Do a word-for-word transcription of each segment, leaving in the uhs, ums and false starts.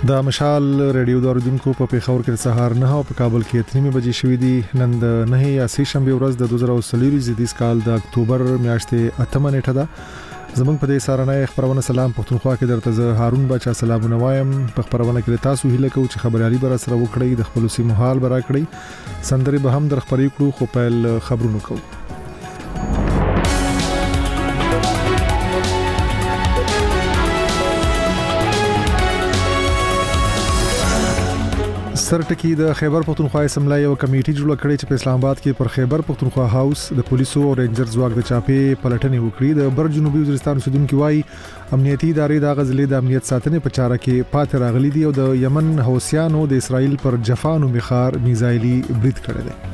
د مشال ریډیو داردونکو په پیښور کې سهار نه او په کابل کې اتنیمه بجې شوې دي. نن د نه یا سه شنبه ورځ د دوه زره څلور زیدیس کال د اکتوبر میاشتې اتمه نیټه ده. زمونږ په دې سارنه خبرونه سلام پښتونخوا کې درته زه هارون بچا سلامونه وایم. په خبرونه کې تاسو هیله کوم چې خبريالي بر سره وکړئ، د خپل سیمه حال برا کړئ، سندري به هم در خبرې کړو. خو په خبرونو کوو. سرټکی د خیبر پختونخوا اسمبلی یو کمیټي جوړ کړې چې په اسلام آباد کې پر خیبر پختونخوا هاوس د پولیسو او رینجر ځواک د چاپې پلټنې وکړي. د بر جنوبي وزیرستان اوسیدونکو وايي امنیتي ادارې د غزلې د امنیت ساتنې په چاره کې پاتې راغلي دي او د یمن حوثیانو د اسرائیل پر جفانو مخار میزایلي برید کړی دی.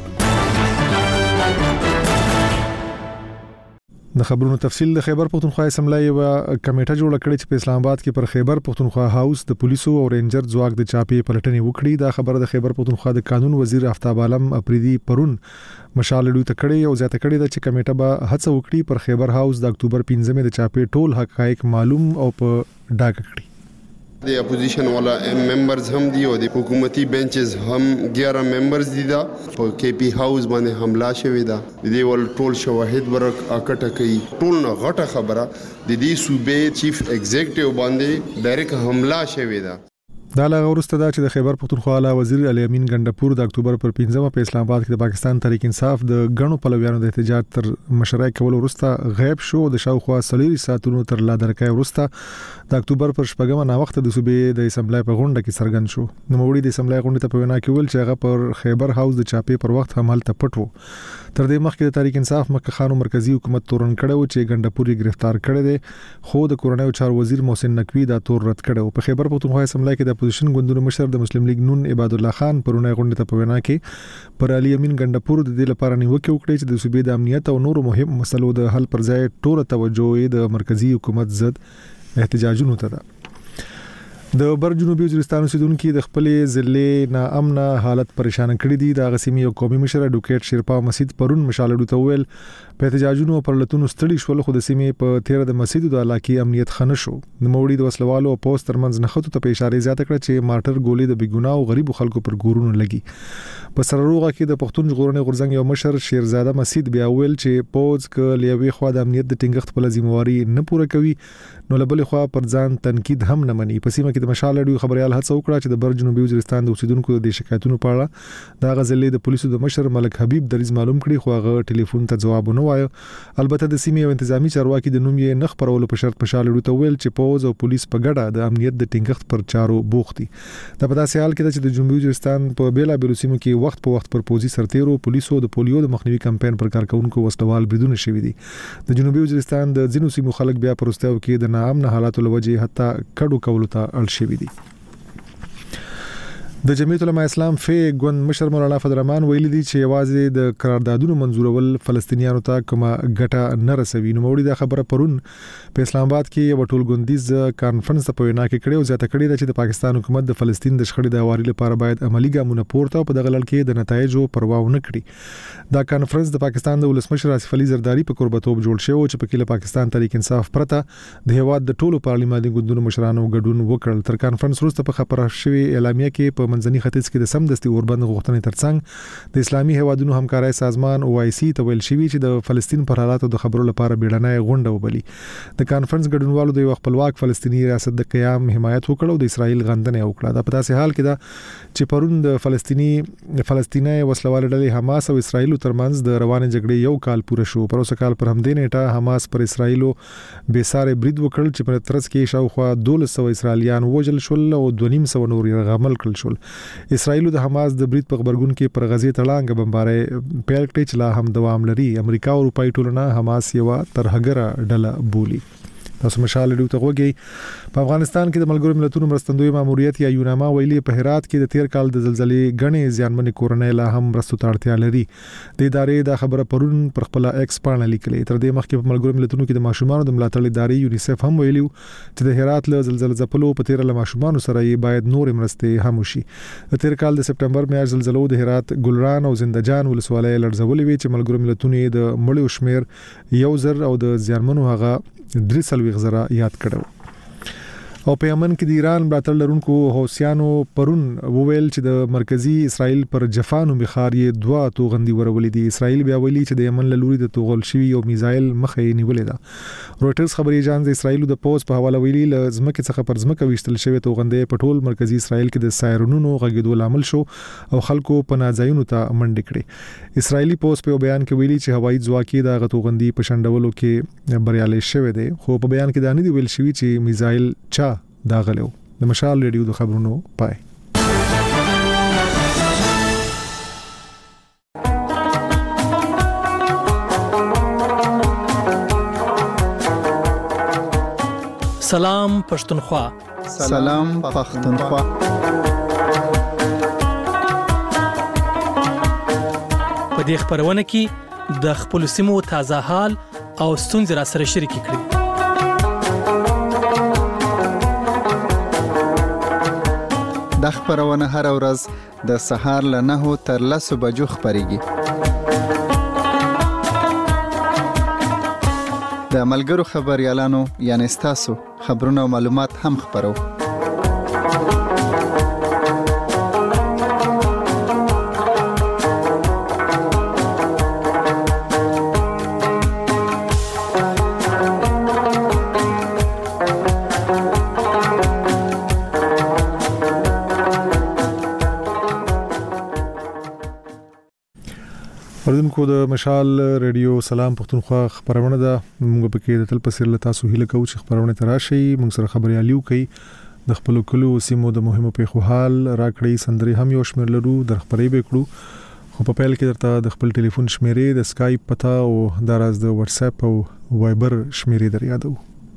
د خبرونو تفصیل د خیبر پختونخوا اسمبلی یو کمیټه جوړ کړې چې په اسلام آباد کې پر خیبر پختونخوا هاوس د پولیسو او رینجر ځواک د چاپې پلټنې وکړي. دا خبره د خیبر پختونخوا د قانون وزیر آفتاب عالم اپریدي پرون مشال ډیو ته کړې او زیاته کړې ده چې کمیټه به هڅه وکړي پر خیبر هاوس د اکتوبر پنځمه د چاپې ټول حقایق معلوم او په ډاګه کړي. د اپوزیشن والا ممبرز هم دي او د حکومتي بنچز هم اګیاره ممبرز دي. دا په کې پی هاوس باندې حمله شوې ده. د دې ول ټول شواهد ورک اکټه کوي. ټول نه غټه خبره د دې صوبې چیف ایگزیکټیو باندې ډایرکټ حمله شوې ده. دا لا ورسته دا چې د خیبر پختونخوا اعلی وزیر علي امین ګندپور د اکتوبر پر پنځمه په اسلام آباد کې د پاکستان تحریک انصاف د غنو پلویانو د احتجاج تر مشرۍ کول ورسته غیب شو. د شاوخوا سلیری ساتونو تر لا درکای ورسته د اکتوبر پر شپږمه نا وخت د صوبې د اسمبلی په غونډه کې څرګند شو. نو موري د اسمبلی غونډه ته په وینا کې ول چې هغه پر خیبر هاوس د چاپې پر وخت هم هلته پټ وو. تر دې مخکې د تحریک انصاف مکه خانو مرکزی حکومت تورن کړو چې ګندپوري گرفتار کړی دی، خو د کورنۍ چار وزیر محسن نقوی دا تور رد کړو. په خیبر پختونخوا اسمبلی کې د اپوزیشن ګوندونو مشر د مسلم لیگ نون عباد الله خان پرونه غونډه ته په وینا کې پر علي امین ګندپور د دې لپاره نیوکه وکړه چې د صوبې د امنیت او نورو مهم مسلو د حل پر ځای ټول توجه د مرکزی حکومت ضد احتجاجونو ته ده. د بر جنوبي وزیرستان اوسیدونکو د خپلې ضلع ناامن حالت پریشان کړی دي. د غسیمي او قومي مشر اډوکیټ شیرپا مسجد پرون مشالډو ته ویل په احتجاجونو پر لتون ستړي شول، خو د سیمې په تیر د مسجد د علاقې امنیت خنه شو. د موړي د وسلوالو او پوسټ ترمنځ نخښتو ته په اشاره زیاته کړه چې مارټر ګولې د بیګناه او غریب خلکو پر ګورونو لګي. په سرروغه کې د پښتون ژغورنې غورځنګ یو مشر شیرزاده مسجد بیا ویل چې پوز ک لیوي خو د امنیت د ټینګښت په لازمواري نه پوره کوي، نو لبل خو پر ځان تنقید هم نه مني. په سیمه کې د مشال اډیو خبريال هڅه وکړه چې د بر جنوبي وزیرستان د اوسیدونکو د شکایتونو په اړه د غزلې د پولیسو د مشر ملک حبیب دریز معلوم کړي، خو هغه ټلیفون ته جواب نه وایو. البته د سیمې او انتظامی چارواکي د نوم یې نخ پرولو په شرط مشال اډیو ته ویل چې پوز او پولیس په ګډه د امنیت د ټینګښت پر چارو بوختي. د پداسې حال کې چې د جنوبي وزیرستان په بیلا بیل سیمو کې وخت په وخت پر پوزي سرتیرو پولیسو د پولیو د مخنیوي کمپاین پر کارکونکو وسلوال بریدونه شوي دي. د جنوبي وزیرستان د ځینو سیمو خلک بیا پرستاو کې د ناامن حالاتو لوجه حتی کډو کولو ته اړ شوي دي. د جمعیت العلماء اسلام فی ګوند مشر مولانا فضل الرحمن ویلي دي چې یوازې د قراردادونو منزورول فلسطینیانو ته کومه ګټه نه رسوي. نو موړي دا خبره پرون په اسلام آباد کې یو ټول ګوندیز کانفرنس په وینا کې کړي او زیاته کړي چې د پاکستان حکومت د فلسطین د شخړې د اواري لپاره باید عملی ګامونه پورته او په دغه لړ کې د نتایجو پروا ونه کړي. دا کانفرنس د پاکستان د ولسمشر آصف علي زرداری په قربتوب جوړ شو چې په کې له پاکستان تحریک انصاف پرته د هیواد د ټولو پارلیماني ګوندونو مشرانو ګډون وکړل. تر کانفرنس وروسته په خبره شوی اعلامیه کې په منځني ختیځ کې د سمدستي اوربند غوښتنې ترڅنګ د اسلامي هیوادونو همکارۍ سازمان او آی سی ته ویل شوی چې د فلسطین پر حالاتو د خبرو لپاره بیړنۍ غونډه وبلی. د کانفرنس ګډونوالو د یو خپلواک فلسطینی ریاست د قیام حمایت وکړ او د اسرائیل غندنه وکړه. دا په داسې حال کې ده چې پرون د فلسطینی فلسطیني وسلوال ډلې حماس او اسرائیل ترمنځ د روانې جګړې یو کال پوره شو. پر اوسه کال پر همدې نیټه حماس پر اسرائیل بے ساري برید وکړ چې په ترڅ کې شاوخوا دولس سوه اسرائیلیان وژل شول او دوه نیم سوه نور یې غمل کړل شول. اسرائیل د حماس د برید په خبرګون کې پر غزې تړانګ بمباري پیل کړي چې لا هم دوام لري. امریکا او اروپای ټولنه حماس یو ترهګره ډله بولي. تاسو مشال ډیو ته وګورئ. په افغانستان کې د ملګرو ملتونو مرستندوی ماموریت یا یوناما ویلي په هرات کې د تیر کال د زلزلې غنې زیانمنې کورنۍ لا هم مرستو ته اړتیا لري. د ادارې د خبره پرون پر خپل ایکس باندې لیکلې. تر دې مخکې په ملګرو ملتونو کې د ماشومان د ملاتړ ادارې یونیسف هم ویلي چې د هرات له زلزلې ځپلو په تیر له ماشومان سره یې باید نور مرستې هم وشي. د تیر کال د سپټمبر میاشتې زلزلو د هرات ګلران او زندجان ولسوالۍ لړزولې وي چې ملګرو ملتونو د مړو شمیر یو زر او د زیانمنو هغه درې سلوي غزرا یاد کړو. او په یمن کې د ایران ملاتړ لرونکو حوثیانو پرون وویل چې د مرکزی اسرائیل پر جفانو بخار یې دوا توغندي ورولې دي. اسرائیل بیا ویلي چې د یمن له لوري د توغل شوی او میزایل مخې نیولې ده. رويټرز خبري اژانس د اسرائیل د پوز په حواله ویلي ل ځمکې څخه پر ځمکه وشتل شوی توغندي په ټول مرکزی اسرائیل کې د سایرونونو غږیدو لامل شو او خلکو په ناځایونو ته منډې کړې. اسرائیلی پوز په بیان کې ویلي چې هوایي ځواکي د غتوغندي په شندولو کې بریالي شوی دی، خو په بیان کې دا نه دی ویل شوی چې میزایل چا دا غلو. د مشال ریډیو د خبرونو پای. سلام پښتونخوا. سلام پښتونخوا. په دې خبرونه کې د خپل سیمو تازه حال او ستونزې را سره شریک کړئ. د خبرونه هر ورځ د سهار له نهو تر لسو بجو خبريږي. د ملګرو خبريالانو یعنی تاسو خبرونه او معلومات هم خبرو. اوریدونکو د مشال ریډیو سلام پښتونخوا خبرونه ده. موږ په کې د تل پسیر له تاسو هیله کوو چې خبرونه تراشي، موږ سره خبرياليو کوي، د خپل کلو سیمو د مهمو پیښو حال راکړي، سندري هم یو شمیر لرو در خبري به کړو. خو په پیل کې درته د خپل ټلیفون شمیرې، د اسکایپ پتا او د راز د واتس اپ او وایبر شمیرې در یادو.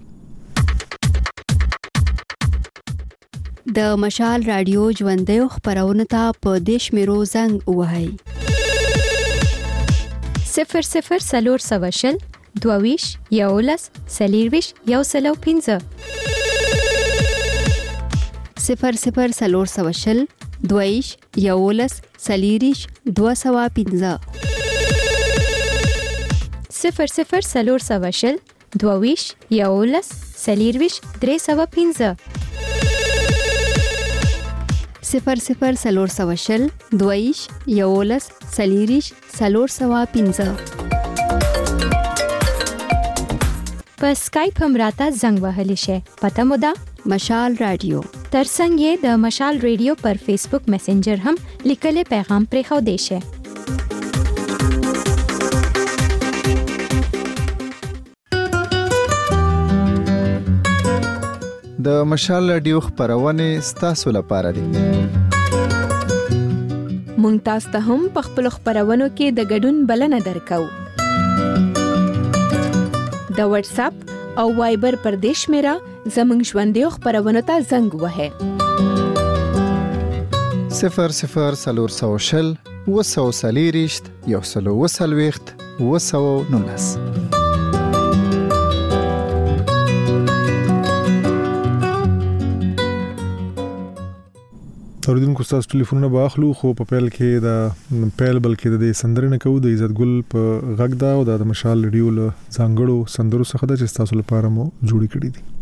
د مشال رادیو ژوندۍ خبرونه ته په دیش میرو زنګ وهاي صفر صفر سلور سواشل دوویش یولس سلیرویش یو سلو پینزه صفر صفر سلور سواشل دوویش یولس سلیریش دو سوا پینزه صفر صفر سلور سواشل دوویش یولس سلیرویش درې سوا پینزه صفر صفر سلور سواشل دویش یولس سلیریش سلور سوا پینزه. په اسکایپ هم راته زنګ وهلی شي. پته مو ده مشال رادیو. ترڅنګ یې د مشال ریډیو پر فیسبوک میسنجر هم لیکلي پیغام پرې خو دی شي. د مشال رادیو خبرونه ستاسو لپاره دي. مونږ تاسو ته هم په خپل خبرونو کې د ګډون بلنه درکو. د واتس اپ او وایبر پر دیش میرا زمنګ ژوندۍ خبرونه ته زنګ وهه. صفر صفر سلور سوشل وسو سلیریشت یو سلو وسلويخت وسو نونس. اوریدونکو تاسو ټلیفونونه واخلو، خو په پیل کې دا پیل بلکې د سندرې نه کوو. د عزت ګل په غږ دا او د مشال ریډیو له ځانګړو سندرو څخه د چې تاسو لپاره مو جوړی کړی دي.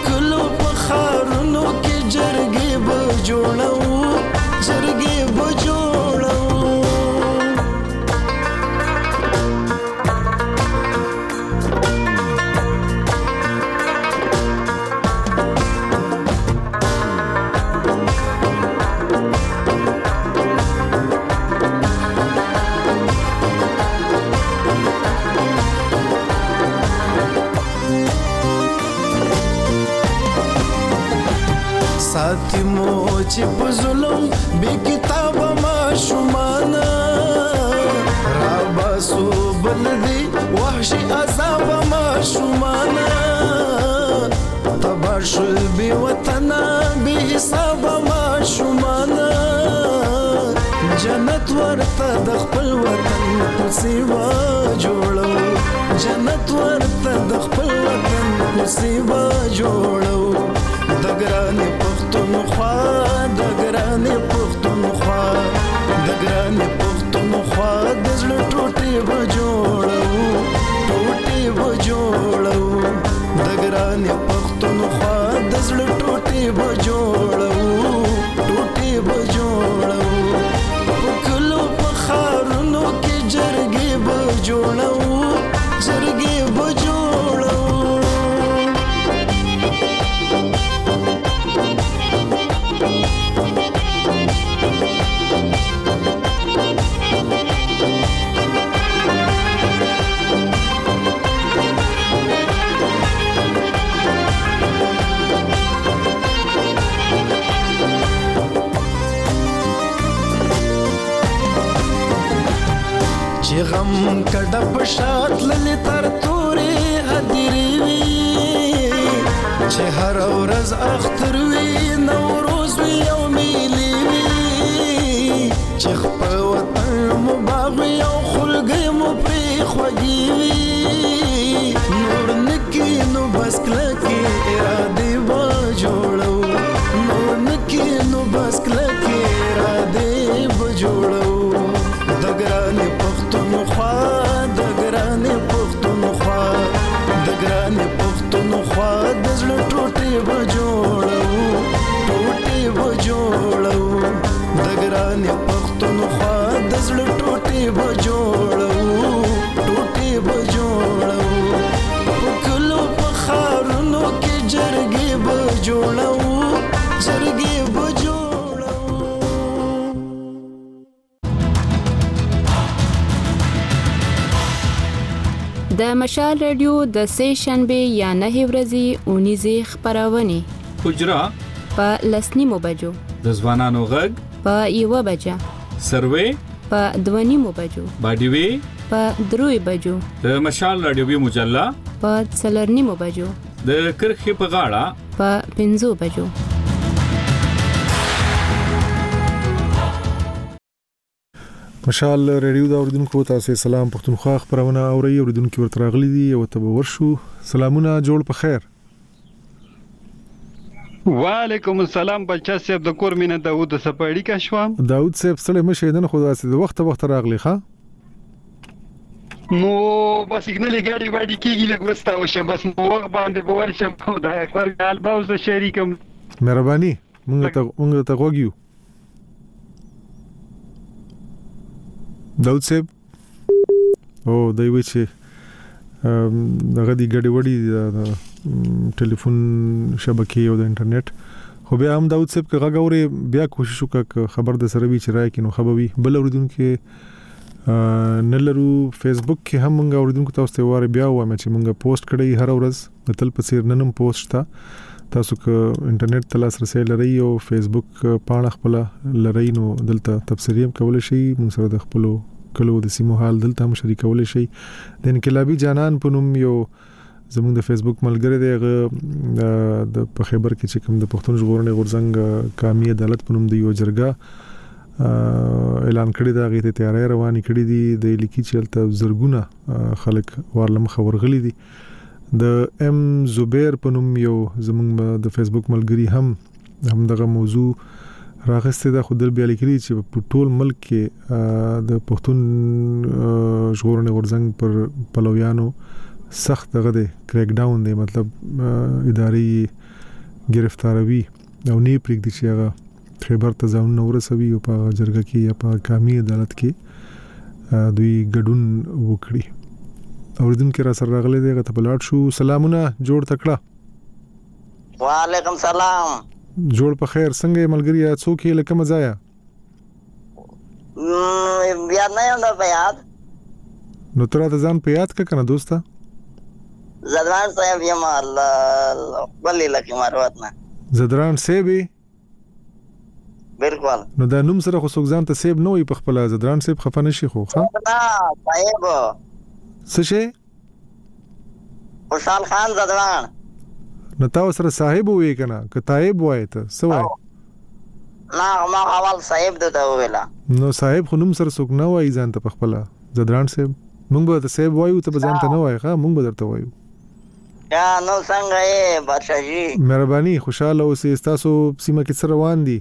جوړو جرګې به جوړو ساتي مو چې په ظلم بې کتابه ماشومانه راباسو بل دي وحشي عذابه ماشومانه تبار شل بې وطنه بې حسابه ماشومانه جنت ورته د خپل وطن کوڅې وا جوړو جنت ورته د خپل وطن کوڅې وا جوړو د ګرانې پښتونخوا د ګرانې پښتونخوا د ګرانې پښتونخوا د زړه ټوټې به جوړو ټوټې به جوړو د ګرانې پښتونخوا د زړه ټوټې به جوړو ټوټې به جوړو په کلو په ښارونو کې جرګې به جوړو جرګې به جوړو چې غم کډه په شات للی تر تورې هدیرې وي چې هر ورځ اختر وي نوروز وي او میلې وي چې خپل وطن مو باغ وي او خلګۍ مو پرې خوږې وي نور نکي نو بس کلکې ارادې به جوړو نور نکي نو بس کلکې ارادې به جوړو د ګرانې پښتونخوا د ګرانې پښتونخوا د ګرانې پښتونخوا د زړه ټوټې به جوړو ټوټې به جوړو د ګرانې پښتونخوا د زړه ټوټې به جوړو ټوټې به جوړو په کلو په ښارونو کې جرګې به جوړو جرګې به جوړو د مشال رادیو د سه شنبه یا نه ورځې اونیزه خبرونه حجرا په لسنیمو بجو د ځوانانو غږ په یو بجه سروې په دوانیمو بجو باډیوي په دروي بجو د مشال رادیو مجله په څلرنیمو بجو د کرخې په غاړه په پنځو بجو مشال ریډیو دا اوریدونکو تاسو سلام پښتونخوا خبرونه اوري اوریدونکو ورته راغلي دي او ته ورشو سلامونه جوړ په خیر وعلیکم السلام بچا صاحب د کور مینه داوود سپاړی کا شوم داوود صاحب سره مشه دن خدا سي د وخت وخت راغلی ښا نو بس سیګنال ګاډي باندې کیږي لږ وستا او شه بس نو وخت باندې بوال شه په دا خبر ګال باوس شریکم مهرباني مونږ ته مونږ ته وګیو داود صاحب او دوی وی چې دغه دی ګډي وړي د ټلیفون شبکې او د انټرنیټ خو بیا هم داود صاحب که غاوري بیا کوشش وکړه خبر د سره وی چې راي کینو خبروي بل اوریدونکو نلرو فیسبوک کې هم موږ اوریدونکو تاسو ته واره بیا وایم چې موږ پوسټ کړی هر ورځ د تل پسیر ننم پوسټ تا تاسو که انټرنیټ تلاس رسې لري او فیسبوک پاڼه خپل لري نو دلته تبصرې هم کول شي موږ سره د خپل کلو د سیمو حال دلته هم شریکول شي د انقلابی جانان په نوم یو زموږ د فیسبوک ملګری دی د په خبر کې چې کوم د پښتون ژغورنې غورځنګ قومي عدالت په نوم د یو جرګه اعلان کړی دا غیته تیاری رواني کړی دي د لیکي چلته زرګونه خلک ورلم خبرغلي دي د ام زبیر په نوم یو زموږ د فیسبوک ملګری هم هم دغه موضوع راغسته د خپل بیا لیکلي چې په ټول ملک کې د پښتون ژغورنې غورځنګ پر پلویانو سخت دغه دی کریک ډاون دی مطلب اداري گرفتاروي او نه پرېږدي چې هغه خبر ته ځان نو ورسوي او په جرګه کې یا په قومي عدالت کې دوی ګډون وکړي اوریدونکو را سره راغلي دی غته بلاټ شو سلامونه جوړ تکړه وعلیکم سلام جوړ په خیر څنګه ملګری څوک یې لکه مزایا بیا نه یم په یاد نو تر ته ځان په یاد ک کنه دوستا زدران صاحب یم الله ولی لکه مروت نه زدران صاحب بالکل. نو دا نوم سره خو څوک ځان ته سیب نه وي په خپل زدران سیب خفه نشي خو ها نه صاحب څه شي خوشحال خان زدران نو تاسو سره صاحب وې کنه که تایب وای ته څه وای نه ما اول صاحب دته ویلا نو صاحب خو نوم سره څوک نه وای ځان ته په خپل زدران سیب مونږ به ته سیب وایو ته ځان ته نه وای ښا مونږ به درته وایو یا نو څنګه یې بادشاہجی مهرباني خوشاله اوسئ تاسو سیمه کې سره روان دي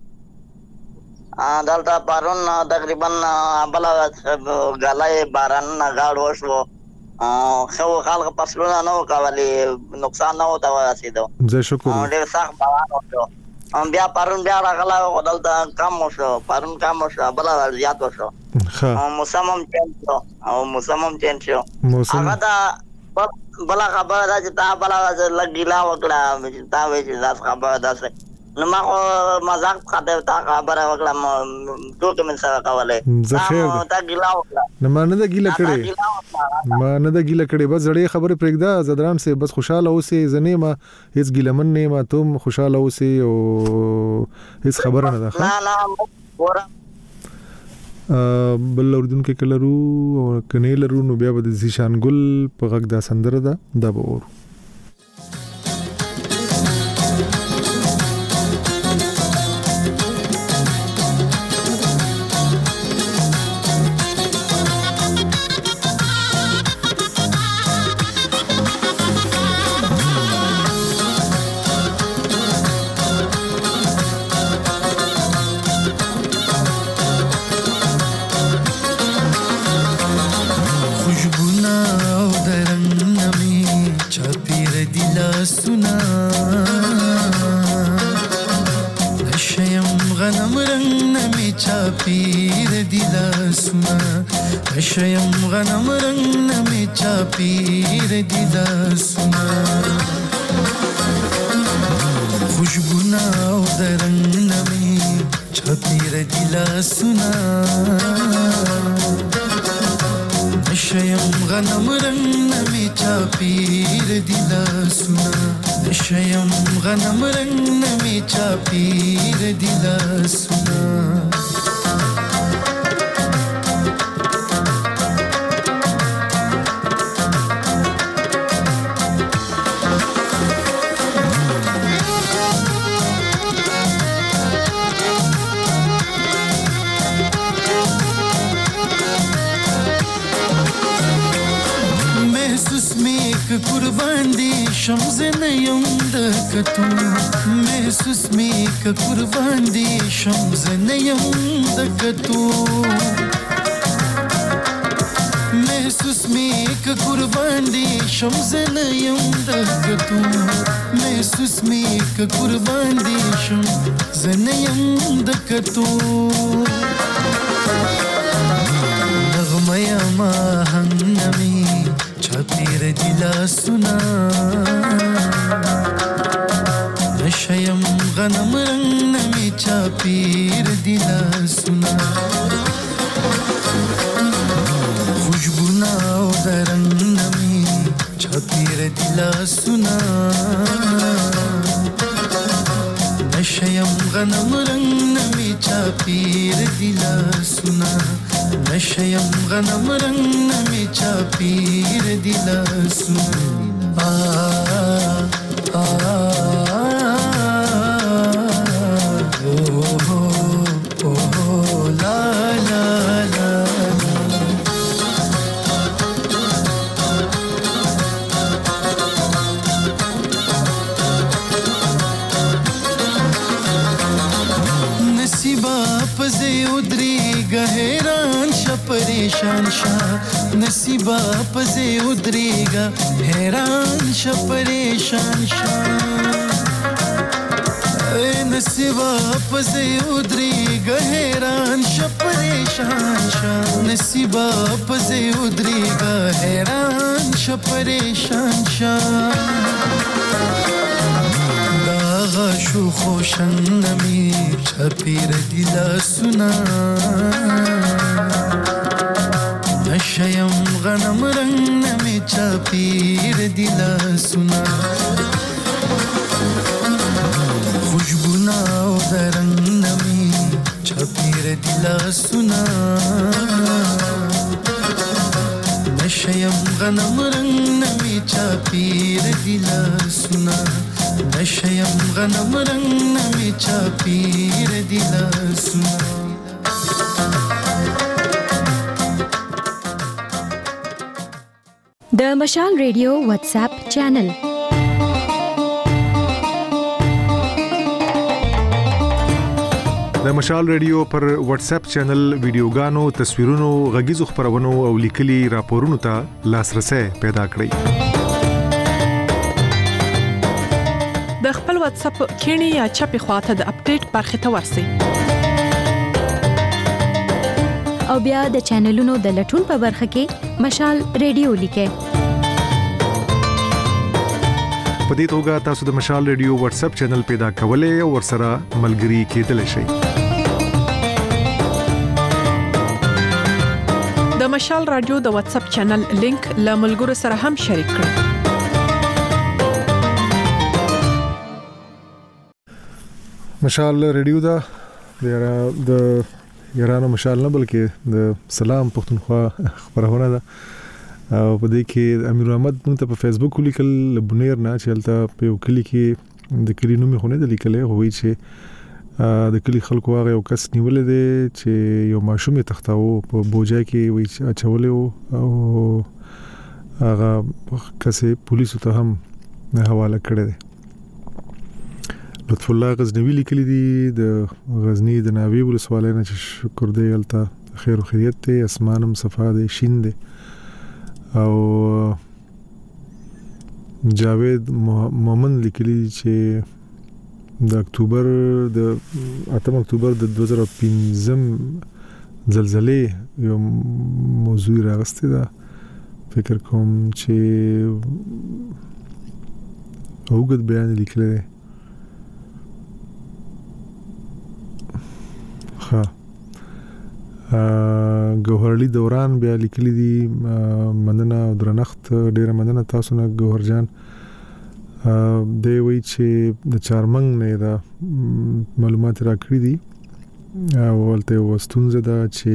ا دلته پرون تقریبا بل غلای باران نه غاړ وشو خو خلک فصلونه نو کولی نقصان نه وته رسیدو زه شکر ډېر سخت باران وشو ام بیا پرون بیا راغلا دلته کم وشو پرون کم وشو بل زیات وشو ها موسم چینج شو او موسم چینج شو هغه دا بل خبره ده چې تا بل لګیلا وکړه تا وې چې تاسو خبره ده نو ما خو مزاق خاطر تا خبره وکړه ټوکې من سره کولې زه خیر تا ګیلا وکړه نه ما نه ده ګیله کړې ما نه ده ګیله کړې بس زړې خبرې پرېږده زدران سه بس خوشاله اوسې زنه ما هیڅ ګیله من نه ما ته خوشاله اوسې او هیڅ خبره نه ده نه نه ګوره بل اردن کې کلرو او کني لرو نو بیا به د زیشان ګل په غږ دا سندره ده دا به اور شیم غنم رنگ نمی چاپیر دیدا سنا خوشبونا او درنگ نمی چاپیر دیلا سنا شیم غنم رنگ نمی چاپیر دیلا سنا شیم غنم رنگ نمی چاپیر دیلا سنا قربان دی شمز نیم دکتو محسوس می که قربان دی شمز نیم دکتو محسوس می که قربان دی شمز نیم دکتو محسوس می که قربان دی شمز نیم دکتو نغمه ما هنمی چاپیر دیلا سنا نشیم غنم رنگ نمی چاپیر دیلا سنا خوشبونا او درنگ نمی چاپیر دیلا سنا نشیم غنم رنگ نمی چاپیر دیلا سنا نشیم غنم رنگ نمی چاپیر دیلا سنا آ آ परेशान शाह नसीबा पजे उतरेगा हैरान शा परेशान शाह नसीबा पजे उतरेगा हैरान शा परेशान शाह नसीबा पजे उतरेगा हैरान शा परेशान शाह दागा शो खोशन नमी छपीर दिला सुना नशयम غنم रंग नमी चापीर दिला सुना खुशबू ना दरंग नमी لاسونه نشیم غنم رنگ نمی چاپیر دی لاسونه نشیم غنم رنگ نمی چاپیر دی لاسونه د مشال ریډیو واتس اپ چینل د مشال ریډیو پر واتس اپ چینل ویډیوګانو، تصویرونو، غږیزو خبرونو او لیکلي راپورونو ته لاسرسي پیدا کړئ. د خپل واتس اپ کینی یا چپی خواته د اپډیټ برخه ته ورسئ. او بیا د چینلونو د لټون په برخه کې مشال ریډیو لیکئ. په دې توګه تاسو د مشال ریډیو واتس اپ چینل پیدا کولای او ورسره ملګري کېدلی شئ. د مشال رادیو د واتس اپ چینل لینک له ملګرو سره هم شریک کړئ. مشال ریډیو دا د یارانو مشال نه بلکې د سلام پښتونخوا خبرونه ده. او په دې کې امیر احمد موږ ته په فیسبوک ولیکل لبنیر نه چلته په یو کلی کې د کلی نوم خونه د لیکلې هوی چې د کلی خلکو هغه یو کس نیولې دي چې یو ماشوم تختاو په بوجا کې وی اچولې او هغه کسې پولیسو ته هم حواله کړې ده. لطف الله غزنوی لیکلي دي د غزنی د ناوی ولسوالۍ نه چې شکر دی الته خیر او خیریت ته اسمانم صفا دی شین دی. او جاوید مومن لیکلی چې د اکتوبر د اتم اکتوبر د دوه زره پنځم زلزلې یو موضوع راغسته ده. فکر کوم چې اوګد بیان لیکلی دی. ها ګوهرلی دوران بیا لیکلی دي مننه او درنښت ډیره مننه تاسو نه ګوهر جان. دی وی چې د چارمنګ نه دا معلومات راکړي دي او ولته وستونزه ده چې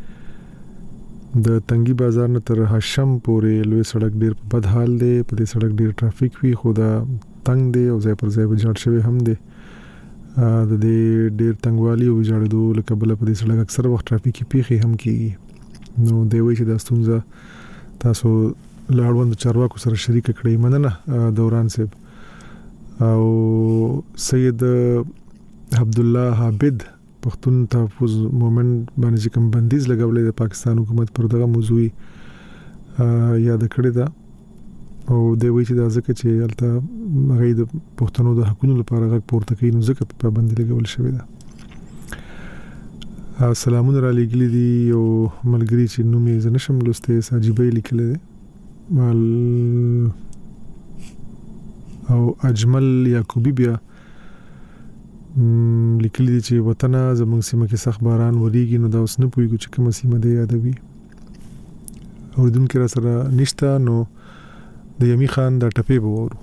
د تنګي بازار نه تر هشم پورې لوی سړک ډیر په بد حال دی. په دې سړک ډیر ټرافیک وی خو دا تنګ دی او ځای پر ځای وجاړ شوی هم دی. د دې ډیر تنګوالي او وجاړېدو لکه بل په دې سړک اکثر وخت ټرافیکي پیښې هم کیږي. نو دی وی چې دا ستونزه تاسو لاړوند چارواکو سره شریک کړئ. مننه دوران صاحب. او سید عبد الله عابد پښتون تحفظ مومنت باندې کوم بندیز لګولې د پاکستان حکومت پر دغه موضوع یاد کړی دا. او د وی چې دا ځکه چې الته هغه د پښتنو د حقوقو لپاره غږ پورته کوي نو ځکه په پابندي لګول شوی دا. سلامونه را لګلې دي او ملګری چې نوم یې زنشم لسته ساجيبه لیکل دي مال او اجمل یعقوبی بیا لیکل دي چې وطن زموږ سیمه کې سخت باران وریږي نو دا اوس نه پويږي چې کومه سیمه دی یادوي. اوردون کې را سره نشته نو د یمی خان دا ټپې به وورو.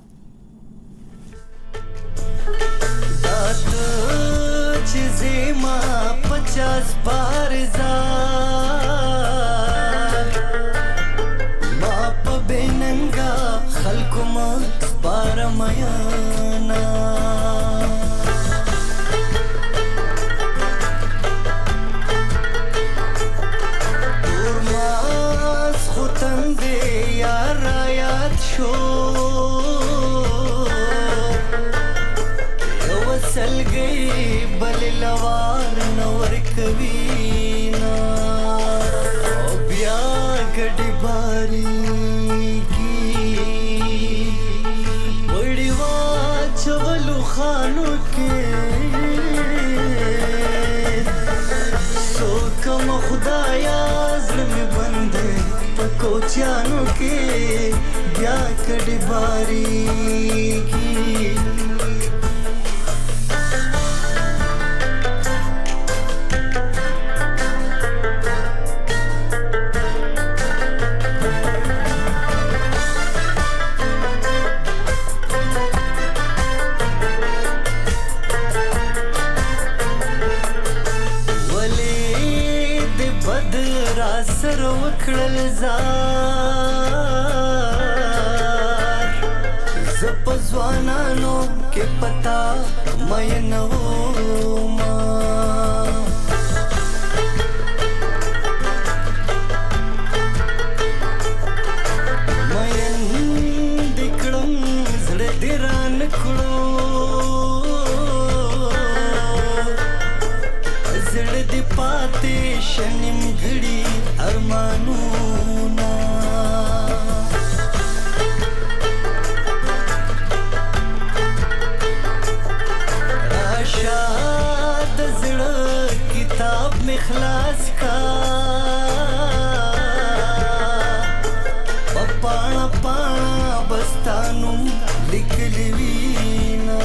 زما پچاس بار زار ما په بیننګا خلکو ما پارمایانا ورماس ختم دی یار یاد شو یو سلګي بل لوار نور کوینا او بیا ګډي باری کی وړي وا چولو خانو کې سو کوم خدایا زمي بند پکو چانو کې بیا ګډي باری کی مکړل زار زپ ځوانانو کې پتا مې نو ما شنم غړي ارمانونه راشه د زړه کتاب می خلاص کا پانا پانا بستانو لیکلی وینا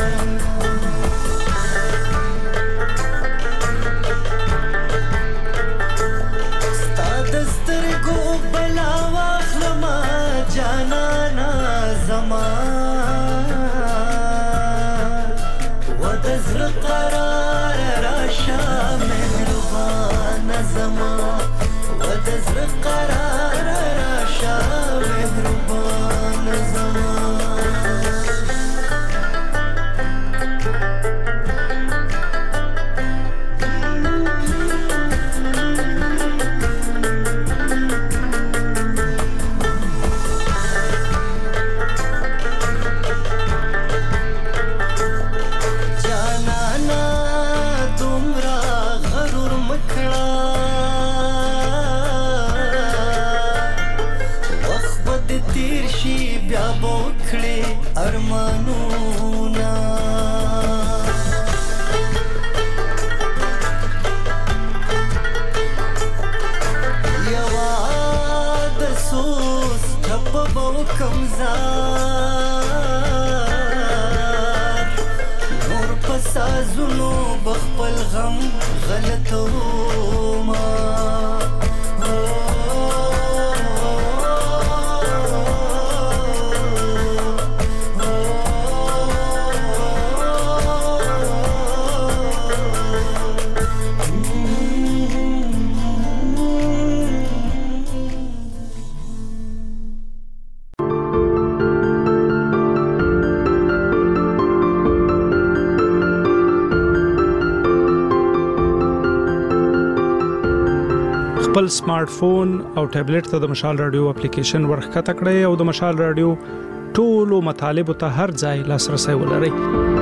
خپل سمارټ فون او ټابلیټ ته د مشال رادیو اپلیکیشن ورخته کړئ او د مشال رادیو ټولو مطالب ته هر ځای لاسرسي ولرئ.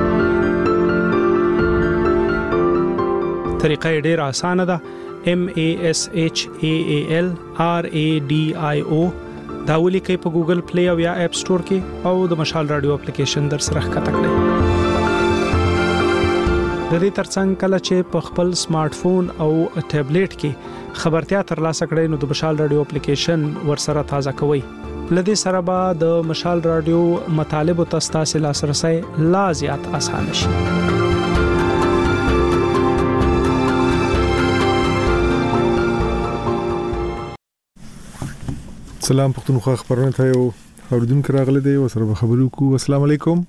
طریقه ډېره اسانه ده. M A S H A A L R A D I O دا ولیکئ په ګوګل پلی او یا اپ سٹور کې او د مشال رادیو اپلیکیشن در سره ښکته کړئ. د دې ترڅنګ کله چې په خپل سمارټ فون او ټابلیټ کې خبرتیا ترلاسه کړئ نو د مشال رادیو اپلیکیشن ورسره تازه کوئ. لدې سره به د مشال رادیو مطالب او تاسو لاسرسي لا زیات اسانه شي. سلام پښتونخوا خبرونه ته یو اوریدونکو راغلی دی او سره خبرو کو. السلام علیکم.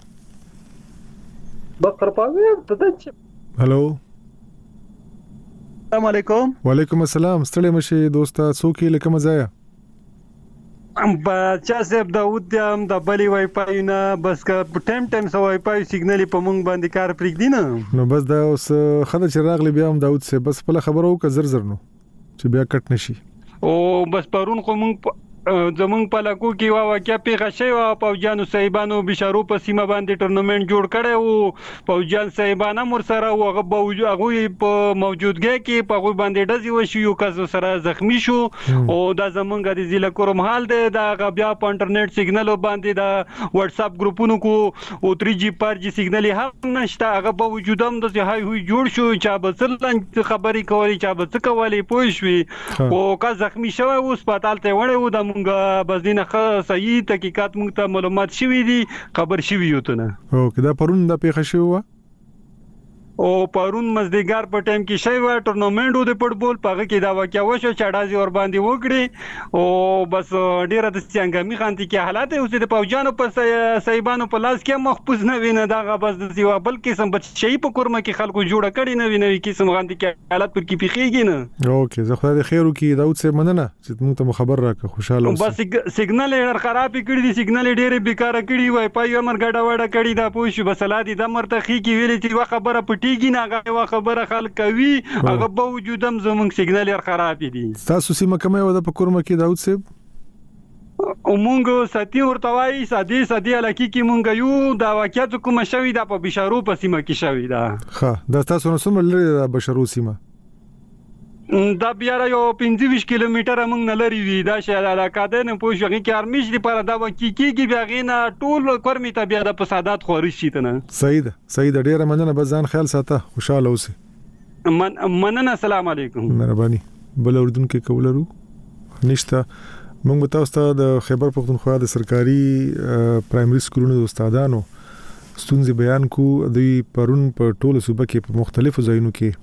بکر پاوی ته هالو. السلام علیکم. وعلیکم السلام. ستړي مشه دوستا څوک لکه مزایا ام بچا صاحب داوود یم د بلی وای فای نه بس کا ټایم ټایم سو وای فای سیګنال په مونږ باندې کار پرېږ دی نه نو بس دا اوس خدای چې راغلی بیا هم داوود صاحب بس په خبرو ک زر زر نو چې بیا کټ نشي او بس پرون خو مونږ زمونږ په لکو کې وا واقعیا پیښه شوی او پوجانو صاحبانو بشارو په سیمه باندې ټورنمنت جوړ کړي او پوجان صاحبانو مر سره هغه باوجود هغه په موجودګۍ کې په هغه باندې ډزې وشي یو کس سره زخمی شو او دا زمونږ د ضلع کوم حال دی دا بیا په انټرنیټ سیګنال باندې دا واتس اپ گروپونو کو او تھری جی فور جی سیګنال هم نشته هغه باوجود هم د هاي هوی جوړ شو چې بسلن خبري کوي چې بس کوي پوه شوي او کا زخمی شوی او هسپتال ته وړي و د بس دینه صحیح تحقیقات موږ ته معلومات شوي دي خبر شوي یو ته نه او کدا پرون دا پیښه شو او پرون مزدګار په ټایم کې شوی و ټورنمنت د فوټبال په هغه کې دا واقعیا وشو چې اډازي ور باندې وکړي او بس ډیره د څنګهمي خانتي کې حالات اوس د پوجانو په صاحبانو په لاس کې محفوظ نه ویني دا بس د یو بل قسم بچ شي په کورمه کې خلکو جوړه کړي نه ویني قسم غانتي کې حالات پر کې پیخيږي نه. اوکې زه خدای خیر وکي داود صاحب مننه چې موږ ته خبر راکړه خوشاله اوسه. بس سیګنال ډېر خراب کړی دي سیګنال ډېر بیکاره کړی وای پای امر ګډه وډه کړی دا پوه شو بس لادي د مرتخي کې ویلې چې وا خبره پټیږي نه هغه وا خبره خلک کوي هغه به وجودم زمونږ سیګنال ډېر خراب دي. تاسو سیمه کومه و د پکورمه کې داود صاحب؟ مونږ ساتي ورتوای سادي سادي الکی کې مونږ یو دا واقعیت کوم شوی دا په بشارو په سیمه کې شوی دا. ښه دا تاسو نو سم لري د بشارو سیمه دا بیا یو پنځه ویشت کیلومتره موږ نه لري وی دا شه علاقه نه پوه شو کې ارمیش دی پر دا وکی کیږي بیا غینه ټول کورمی ته بیا د فسادات خورش شي ته نه. صحیح ده صحیح ده ډیره مننه بس ځان خیال ساته خوشاله اوسه. من مننه السلام علیکم. مهرباني بل اردن کې کولرو نشته. موږ تاسو ته د خیبر پختونخوا د سرکاري پرایمري سکولونو د استادانو ستونزې بیان کو دوی پرون په ټوله صوبه کې په مختلفو ځایونو کې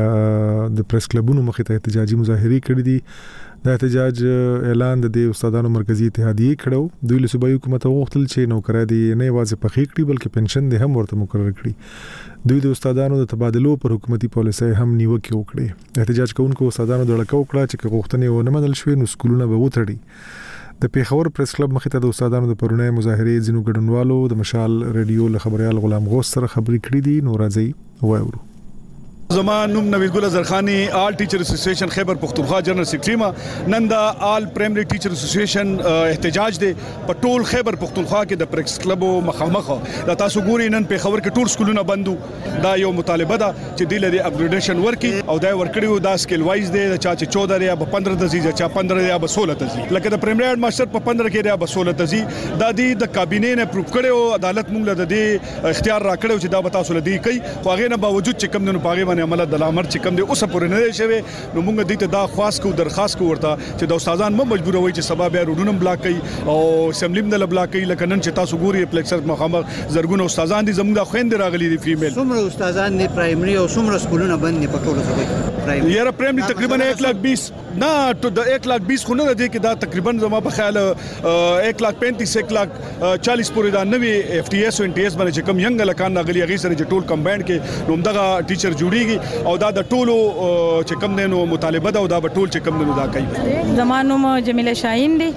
د پریس کلبونو مخې ته احتجاجي مظاهره کړې دي. د احتجاج اعلان د استادانو مرکزی اتحادیه کړو. دوی له صوبایي حکومت غوښتل چې نوکرای دي نه یوازې په خېکړي بلکې پنشن دې هم ورته مقرر کړي. دوی د استادانو د تبادلو پر حکومتي پالیسۍ هم نیوکه وکړه. احتجاج کوونکو استادانو د لړکو کړه چې غوښتنې ونه منل شوې نو سکولونه به وتړي. د پیښور پریس کلب مخې ته د استادانو د پرونی مظاهره ځینو ګډونوالو د مشال ریډیو له خبريال غلام غوث سره خبرې کړې دي. نو راځي وایو. زمان نوم نوید ګل زرخانی آل ټیچر اسوسییشن خیبر پختونخوا جنرال سیکریټری ما نن دا آل پرایمری ټیچر اسوسییشن احتجاج دی په ټول خیبر پختونخوا کې د پریس کلب مخامخ دا تاسو ګوري نن په خبر کې ټول سکولونه بندو. دا یو مطالبه ده چې د لري اپګریډیشن ورکي او دا ورکړیو دا سکیل وایز دی چا چې چودہ یا پندرہ دزي چا پندرہ یا سولہ دزي لکه د پرایمری هډ ماستر په پندرہ کې یا سولہ دزي دا د کابینې نه پروف کړو عدالت موږ له دې اختیار را کړو چې دا به تاسو لدی کوي خو هغه نه باوجود چې کم نه پاغي باندې عمل د لامر چې کم دی اوسه پورې نه شوی نو موږ دې ته دا خواست کو درخواست کو ورته چې د استادان مو مجبور وي چې سبا بیا روډونم بلاک کړي او اسمبلی نه بلاک کړي لکه نن چې تاسو ګوري پلیکسر مخامخ زرګونه استادان دي زموږ د خويند راغلي دي فیمیل څومره استادان نه پرایمری او څومره سکولونه بند نه پټول شوی پرایمری یاره پرایمری تقریبا ایک لاکھ بیس نه ته د ایک لاکھ بیس خو نه دی کې دا تقریبا زما په خیال ایک لاکھ پینتیس ایک لاکھ چالیس پورې دا نوې اف ټي ایس او ان ټي ایس باندې چې کم ینګ لکان راغلي هغه سره چې ټول کمباین کې نو دغه ټیچر جوړیږي او دا د ټولو چې کم نه نو مطالبه دا او دا ټول چې کم نه دا کوي. زمانوم جمیله شاهین دی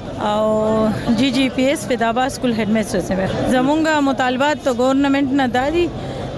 او جی جی پی ایس فدابا سکول هډ ماستر سره زمونږه مطالبات ته ګورنمنت نه دادي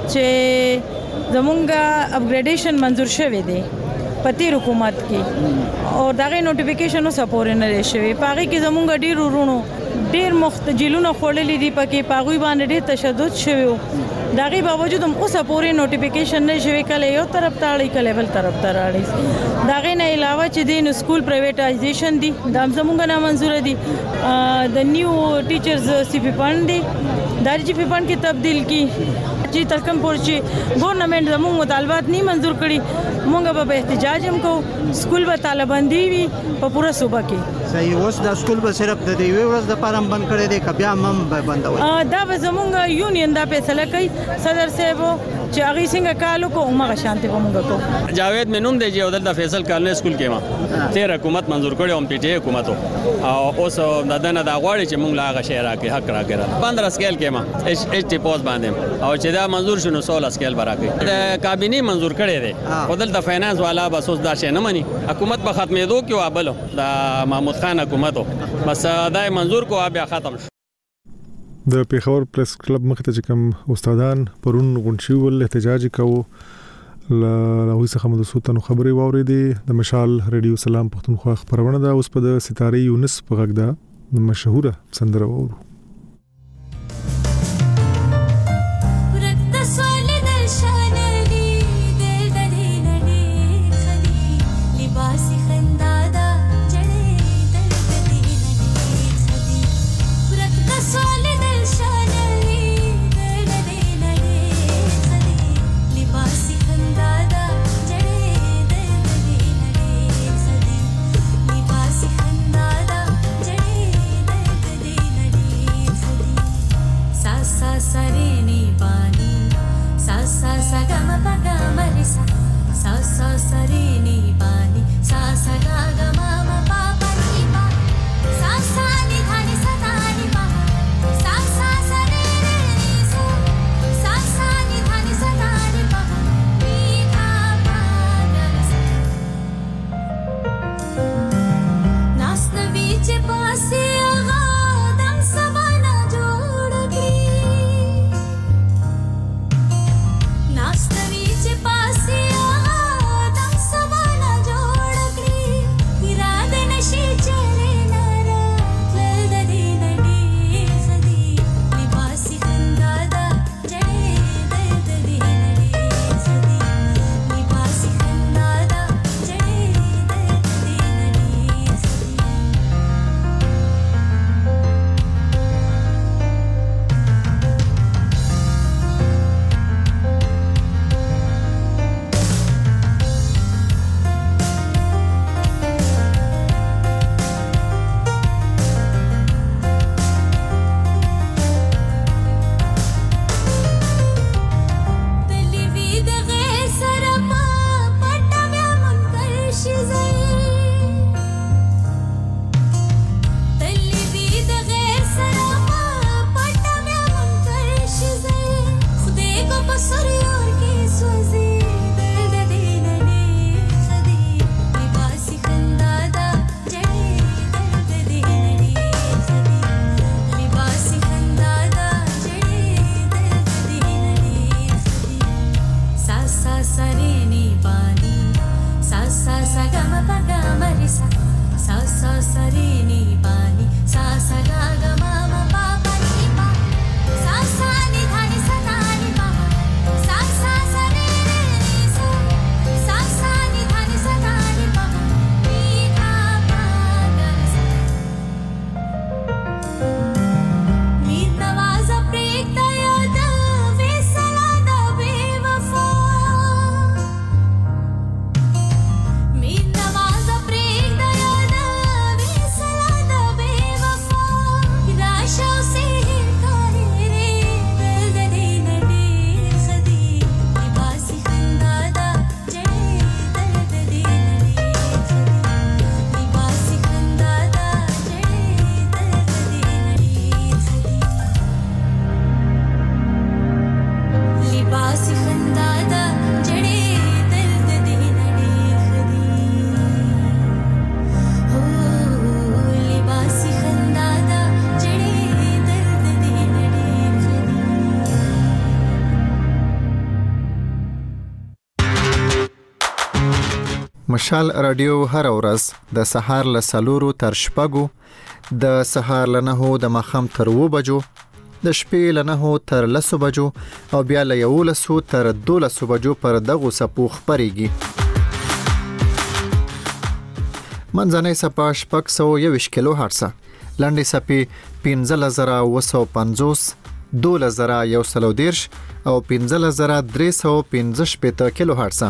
چې زمونږه اپګریډیشن منزور شوه دی پتی حکومت کې او دغه نوټیفیکیشن سپور نه لشي پاره کې زمونږ ډیر ورونو ډیر مختجلونه خوللې دي پکې پاغوي باندې ډیر تشدد شوی دغه باوجود هم اوسه پورې نوټیفیکیشن نه شوی کله یو طرف ته اړي کله بل طرف ته اړي دغه نه علاوه چې د سکول پرایویټایزیشن دي د زمونږ نه منزور دي د نیو ټیچرز سی پی فند دي د جی پی فند کې تبدیل کی چې ترکم پورچی ګورنمنت زموږ مطالبات نه منزور کړي مونږ به احتجاج هم کو سکول به طالباندی وي په پوره صوبه کې صحیح اوس د سکول به صرف د دې ورځ د پارم بند کړي دي کبیا هم بندول دا به زموږ یونین دا فیصله کوي صدر صاحب چې هغه څنګه کالو کو عمر شانتي کومګه کو جاوید منوم دی چې ودل د فیصل کالنه سکول کې ما تیر حکومت منزور کړي هم پی ټی حکومت او اوس د دنه دا غواړي چې مونږ لاغه شهر کې حق راګره پندرہ سکیل کې ما ایچ ایچ ټی پوز باندې او چې دا منزور شونه سولہ سکیل براکې د کابینه منزور کړي دي ودل د فینانس والا بس اوس دا شي نه مني حکومت په ختمېدو کې وابل د محمود خان حکومت بس دا منزور کو بیا ختم شو. د پیښور پریس کلب مخ ته کوم استادان پرون غونډي ول احتجاج کوي له هغه څخه مو د سوتنو خبري واورېدي د مشال ریډیو سلام پښتونخوا خبرونه ده اوس په د ستاره یونس په غږ ده مشهوره سندره وورو sa sa ga ma pa ga ma re sa sa sa sa re ni pa ni sa sa ga ga ma ma pa pa ni pa sa sa ni dha ni sa ta ni pa sa sa sa re re ni sa sa sa ni dha ni sa ta ni pa ni dha pa ga sa nas na viche paase aga dam sabana jod ke nas na viche paase مشال رادیو هر ورځ د سهار له سلورو تر شپږو، د سهار له نهو د ماښام تر اوو بجو، د شپې له نهو تر لسو بجو او بیا له یولسو تر دولسو بجو پر دغو څپو خپرېږي. منځنۍ څپه شپږ سوه یوویشت کیلو هرټزه، لنډې څپې پنځلس زره اوه سوه پنځوس، دولس زره یو سل او دېرش او پنځلس زره درې سوه پنځه شپېته کیلو هرټزه.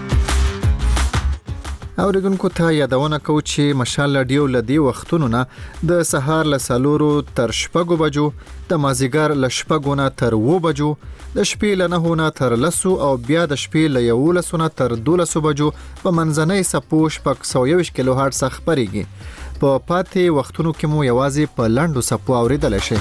اوریدونکو ته یادونه کوو چې مشال رادیو له دې وختونو نه د سهار له څلورو تر شپږو بجو، د مازدیګر له شپږو نه تر اوو بجو، د شپې له نهو نه تر لسو او بیا د شپې له یولسو نه تر دولسو بجو په منځنۍ څپو شپږ سوه یوویشت کیلو هرټز خپرېږي. په پاتې وختونو کې مو یوازې په لنډو څپو اوریدلی شئ.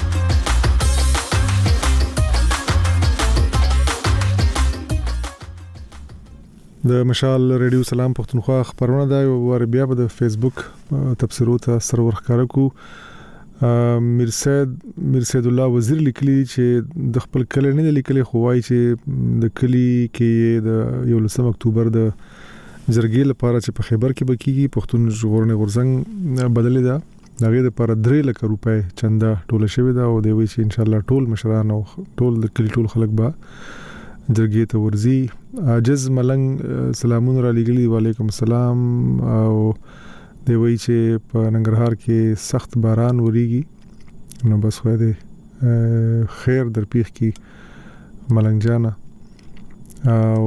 د مشال رادیو سلام پښتونخوا خبرونه دا ور بیا په فیسبوک تبصرو ته سر ورخاره کو. مرسید مرسید الله وزیر لیکلی چې د خپل کلی نه لیکلی خو وايي چې د کلی کې د یولسم اکتوبر د جرګې لپاره چې په خیبر کې بکیږي پښتون ژغورنې غورځنګ بدلې ده دغه لپاره درې لک روپۍ چنده ټوله شوې ده او دوی چې ان شاء الله ټول مشران او ټول د کلی ټول خلک به جرګې ته ورځي. عاجز ملنګ سلامونه را لګلي، وعلیکم السلام. او دی وی چې په ننګرهار کې سخت باران وریږي، نو بس خو دې خیر در پیښ کی ملنګ جانا. او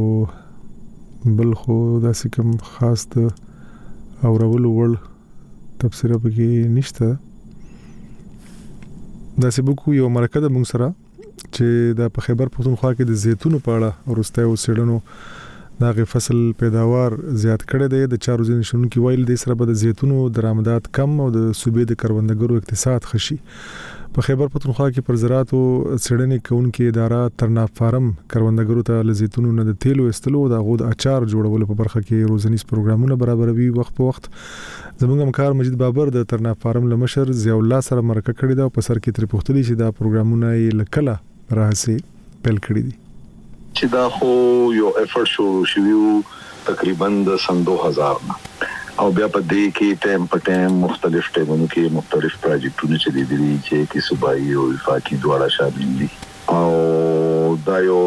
بل خو داسې کوم خاص د اورولو وړ تفسیر پکې نشته. داسې بوکو یو مرکه د موږ سره چې د په خیبر پختونخوا کې د زیتونو په اړه ورسته وسیړنو دغه فصل پیداوار زیات کړي دی. د چارو ځین شونکو ویل د سره به د زیتونو درآمدات کم او د صوبې د کروندګرو اقتصاد خشي. په خیبر پختونخوا کې پر زراعت او سړنې کوونکې اداره ترنا فارم کروندګرو ته لزیتونو نه د تیلو استلو د غود اچار جوړولو په برخه کې روزنیز پروګرامونه برابروي. وخت په وخت زموږ همکار مجید بابر د ترنا فارم لمشر ضیاء الله سره مرکه کړې ده او په سر کې تر پوښتنې چې دا پروګرامونه یې لکله راهسي پیل کړی دي. چې دا خو یو افورت شروع شوی تقریبا د سن دو هزار نه او بیا په دې کې ټایم په ټایم مختلف ټیمونو کې مختلف پروجیکټونه چلی دي چې کې صوبایي او وفاقي دواړه شامل دي او دا یو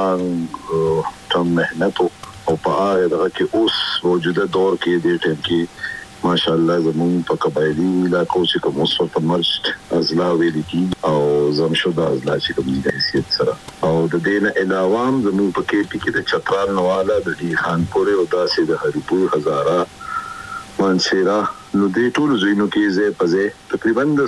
لانګ ټرم مهنت او په هغه دغه کې اوس موجوده دور کې د ټیم کې ماشاءالله زمون په قبایلی علاقو چې کوم اوس په مرشد ازلا ویل کی او زمشو د ازلا چې کوم د حیثیت سره او د دین علاوه زمون په کې کې د چترال نواله د دی خانپور او داسې د هریپور هزاره مانسیرا نو دې ټول زینو کې زه پځه تقریبا د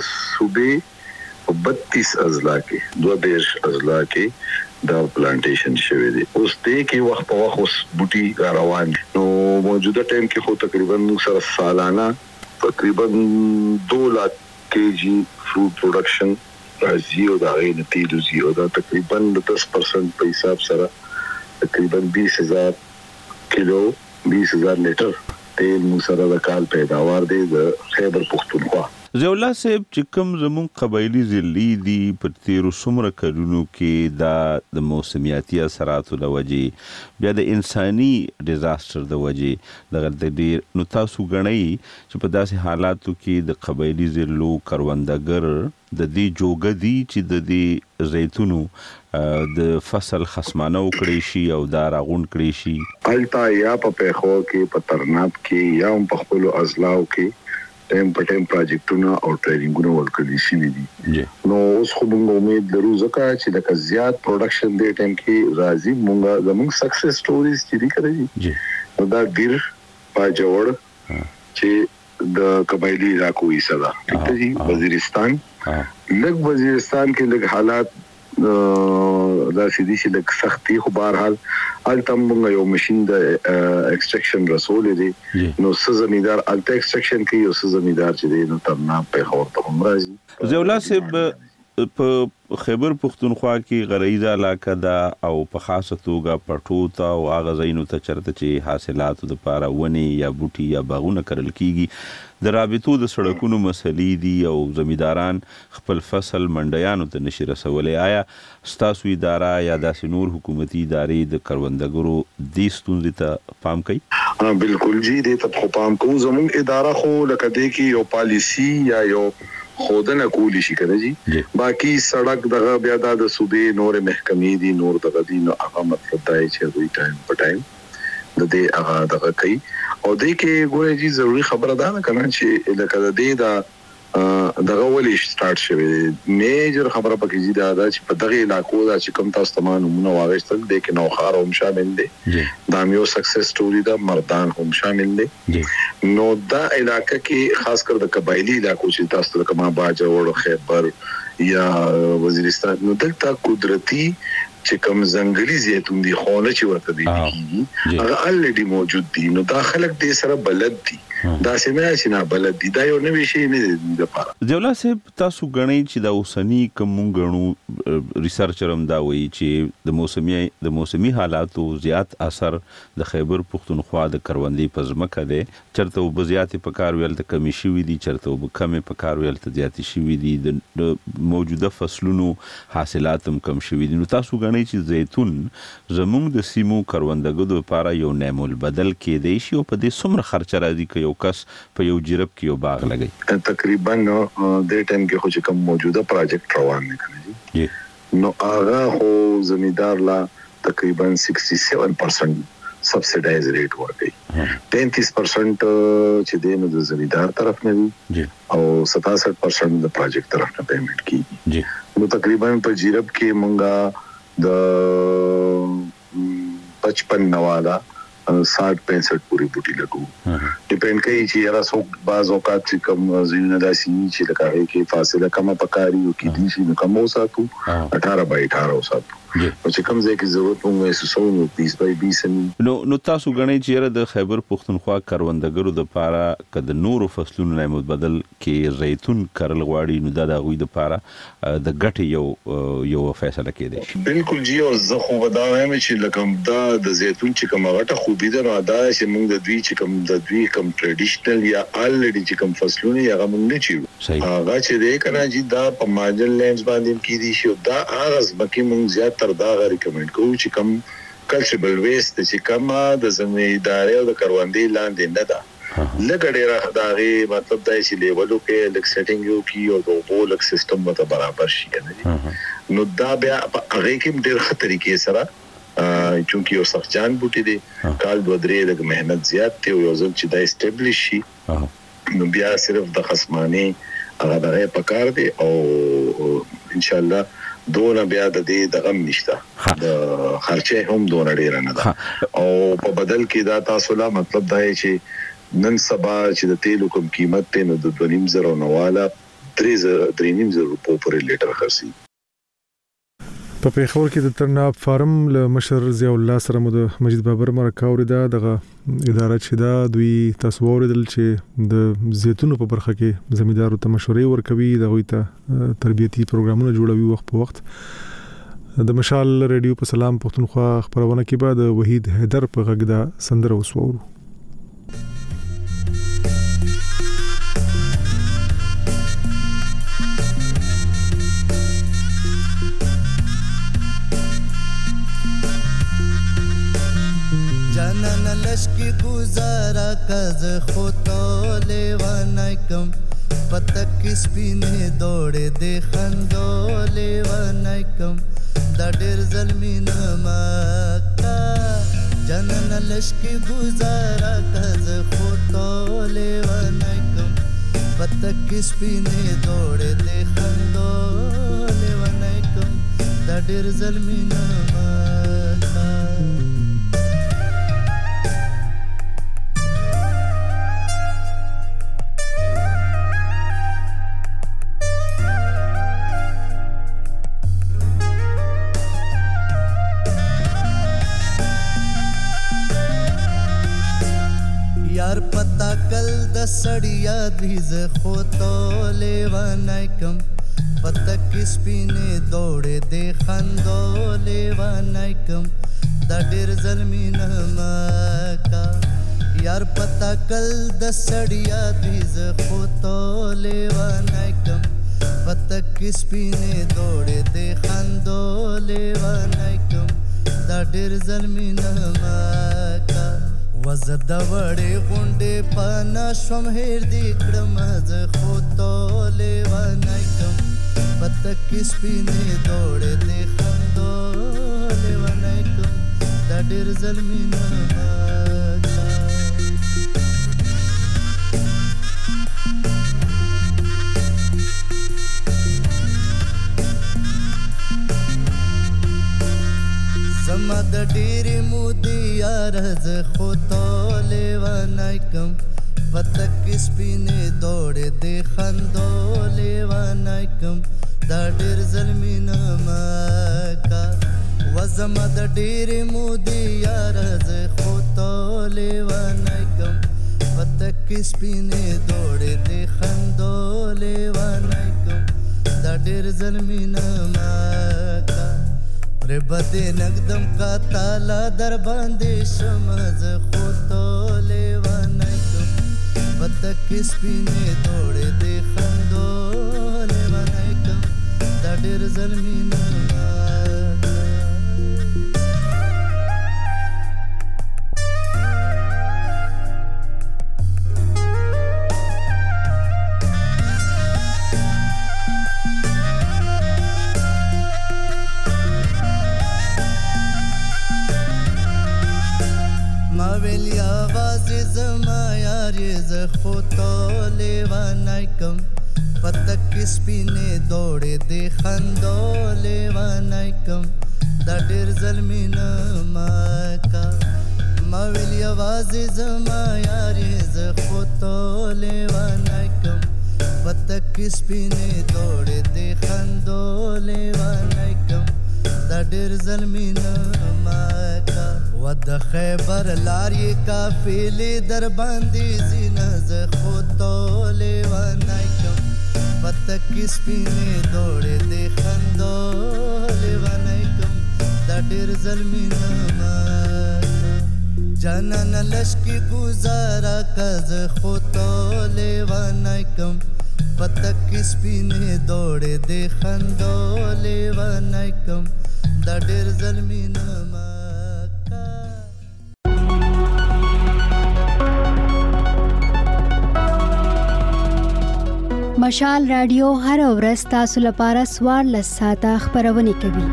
صوبې بتیس ازلا کې دوه دیش ازلا کې دا پلانټیشن شوی دی. اوس دې کې وخت په وخت اوس بوټي روان نو موجوده ټایم کې خو تقریبا سره سالانه تقریبا دو لک کېجی فروټ پروډکشن راځي او دا غي نتیجه زی او دا تقریبا دس پرسنټ په حساب سره تقریبا بیس هزار کیلو بیس هزار لیټر تیل موسره د کال پیداوار دی د خیبر پختونخوا. ضیاء الله صاحب چې کوم زمون قبایلی ضلعي دي په تیرو څومره کلونو کې دا د موسمیاتي اثراتو د وجې بیا د انساني ډیزاستر د وجې دغه د ډیر نو تاسو غنئ چې په داسې حالاتو کې د قبایلی ضلعو کروندګر د دې جوګدي چې د دې زیتونو د فصل خصمانه وکړي شي او دا راغون کړي شي التا یا په پیخو کې په ترناب کې یا په خپل ازلاو کې ټایم په ټایم پروجیکټونه او ټریننګونه ورکړي شي دي. نو اوس خو موږ امید لرو ځکه چې د زیات پروډکشن دی ټایم کې راځي موږ زموږ سکسس سټوريز چې دي کړی نو دا ډیر پاجوړ چې د قبایلی علاقو یې صدا ټیک دی. وزیرستان لګ وزیرستان کې لګ حالات دا سیدی چې لږ سختي خو بهر حال الته موږ یو ماشين د ایکستراکشن رسول دي نو څه زمیدار الته ایکستراکشن کوي او څه زمیدار چې دی نو ترنا په خور ته هم راځي. ضیاء الله صاحب په خیبر پختونخوا کې غریزه علاقه دا او په خاصه توګه پټوتا او هغه ځایونو ته چرته چې حاصلاتو د پاره ونی یا بوټي یا باغونه کرل کیږي د رابطو د سړکونو مسلې دي او زمیداران خپل فصل منډیانو ته نشي رسولای. آیا ستاسو اداره یا داسې نور حکومتي ادارې د کروندګرو د ستونزې ته پام کوي؟ ها بالکل جی دې ته پام کوو. زموږ اداره خو لکه دې کې یو پالیسی یا یو خودنه کولی شي کنه جی باقی سړک دغه بیا د صوبې نور محکمې دي نور دغه دي نو هغه مطلب دا چې دوی ټایم په ټایم د دې هغه دغه کوي او دې کې ګورې جی ضروری خبره ده کنه چې لکه د دې دا دغه ولې سٹارټ شوی میجر خبره پکې جی دا چې په دغه علاقو دا چې کوم تاسو تمام نمونه واغښتل د کې نو خار هم شامل دي دا یو سکسس سټوري دا مردان هم شامل دي نو دا علاقې کې خاص کر د قبایلی علاقو چې تاسو کما باج او خیبر یا وزیرستان نو دلته قدرتي چې کوم ځنګلي زیتون دي خونه چې ورته دي هغه الډي موجود دي نو دا خلک دې سره بلد دي دا سمه چې نه بلد دي دا یو نوې شی نه دی لپاره. ضیاء الله صاحب تاسو غنئ چې دا اوسنی کوم غنو ریسرچر هم دا وایي چې د موسمي د موسمي حالاتو زیات اثر د خیبر پختونخوا د کروندې په ځمکه دی چرته وب زیات په کار ویل ته کمی شوی دي چرته وب کم په کار ویل ته زیات شوی دي د موجوده فصلونو حاصلات هم کم شوی دي. نو تاسو غنئ چې زیتون زموږ د سیمو کروندګرو لپاره یو نعمل بدل کېدی شي او په دې څومره خرچ راځي که یو کس په یو جرب کې یو باغ لګي تقریبا د ټایم کې خو چې کوم موجوده پروجیکټ روان دي کنه نو هغه خو زمیدار لا تقریبا سیکسټي سیون پرسنټ سبسیډایز ریټ ورکړي پینتیس پرسنټ چې د نو د زمیدار طرف نه دي او ستاسټ پرسنټ د پروجیکټ طرف نه پیمنٹ کیږي نو تقریبا په جرب کې مونږه د پچپن نوالا साठ पैंसठ पूरी बूटी लगू डिपेंड कोي چې را سو بعض اوقات چې کم زینه داسي چې لکه کې فاصله کم پکاري او کې دي چې کم وساتو اठारह बाई अठारह وساتو او چې کوم ځای کې ضرورت مو محسوسو نو बीस बाई बीस نو نو تاسو غنئ چې د خیبر پختونخوا کروندګرو د پاره کده نورو فصلونو نه متبدل کې زیتون کرل غواړي نو دا د غوي د پاره د ګټ یو یو فیصله کېده بالکل جی او زه خو ودا وایم چې لکه دا د زیتون چې کومه غټه خوبي ده نو دا چې موږ د دوی چې کوم د دوی کوم ټریډیشنل یا الریډي چې کوم فصلونه هغه موږ نه چیو هغه چې دې کنه جی دا په ماجل لینز باندې کې دي شو دا هغه ځکه موږ زیات تر دا ریکمند کوو چې کوم کلچربل ویست چې کوم د زمینی ادارې او د کروندې لاندې نه ده لګړې راخداري مطلب دا چې لیولو کې لک سیټینګ یو کی او د بولک سیستم مت برابر شي نه نو دا بیا هغه کې ډېر خطرې کې سره چونکی یو سخت جان بوټي دي کال دوه درې لګ مهنت زیات دی او یو ځل چې دا اسټابلیش شي نو بیا صرف د خصمانه هغه دغه پکار دی او ان شاء الله دونه بیا د دې د غم نشته د خرچه هم دونه ډیر نه ده او په بدل کې دا تاسو لا مطلب دا چې نن سبا چې د تیلو کوم قیمت ته نو د دوه نیم زره نواله درې نیم زره په پر لیټر خرسي په پیښور کې د ترناب فارم له مشر ضیاء الله سره مو د مجید بابر مرکاوري دا دغه اداره چې دا دوی تاسو اوریدل چې د زیتونو په برخه کې زمیندارو ته مشورې ورکوي دغه ته تربیتی پروګرامونه جوړوي وخت په وخت د مشال ریډیو په سلام پښتونخوا خبرونه کې بعد وحید حیدر په غږ دا سندره وسوورو लश्की गुजारा कज खोतो लेवानाय कम पतक किसपीने दौड़े दे खंदो लेवानाय कम दडेर जलमीन मक्का जनन लश्की गुजारा कज खोतो लेवानाय कम पतक किसपीने दौड़े दे खंदो लेवानाय कम दडेर जलमीन मक्का यार पता कल द सड़िया दीज खोतो लेवानाय कम पता किस पीने दौड़े दे खंदो लेवानाय कम दडेर जलमीन मका यार पता कल द सड़िया दीज खोतो लेवानाय कम पता किस पीने दौड़े दे खंदो लेवानाय कम दडेर जलमीन मका वजद वडे गुंडे पाना शम हेर दिकडम ज खोतो लेवानाय कम पत किस पीने दौड़े दे खंदो लेवानाय कम दडेर जलमीन मका زما د ډېرې مودې یار زه خو تو لیوانای کم پته کې سپینې دوړې دې خندو لیوانای کم دا ډېر ظلمي نه مکا و زما د ډېرې مودې یار زه خو تو لیوانای کم پته کې سپینې دوړې دې خندو لیوانای کم دا ډېر ظلمي نه مکا रे बदे नगदम का ताला दर बांधे शमज खोतो लेवानाय कम पता किस पीने दौड़े दे खंदो लेवानाय कम दाडेर जलमी न मावेली आवाज जमा यार ज खोतो लेवानाय कम पता किस पीने दौड़े दे खंदो लेवानाय कम दाडेर जलमी न मका ما ویل یوازې زما یارې زه خو تو لیوانی کم پتک سپینې دوړې دې خندو لیوانی کم دا ډېر ظلمینه ما کا و د خیبر لار یې کافلې در باندې زینه زه خو تو لیوانی کم پتک سپینې دوړې دې خندو لیوانی کم دا ډېر ظلمینه ما جانان لشکی گزارا کز خودو لیوانای کم پتک سپینې دوړې دې خندو لیوانای کم دا ډېر ظلمینه ما مشال رادیو هر ورځ تاسو لپاره سوار لساته خبرونه کوي.